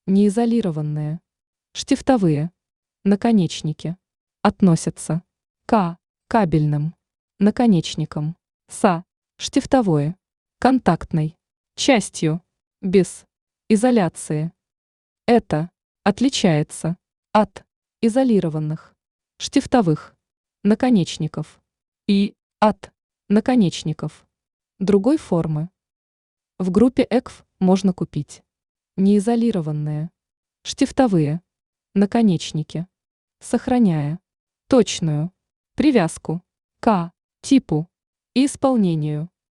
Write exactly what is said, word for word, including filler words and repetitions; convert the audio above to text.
Неизолированные. Штифтовые. Наконечники. Относятся к кабельным наконечникам с штифтовой контактной частью без изоляции. Это отличается от изолированных штифтовых наконечников и от наконечников другой формы. В группе ЭКФ можно купить неизолированные штифтовые наконечники, сохраняя точную привязку к типу и исполнению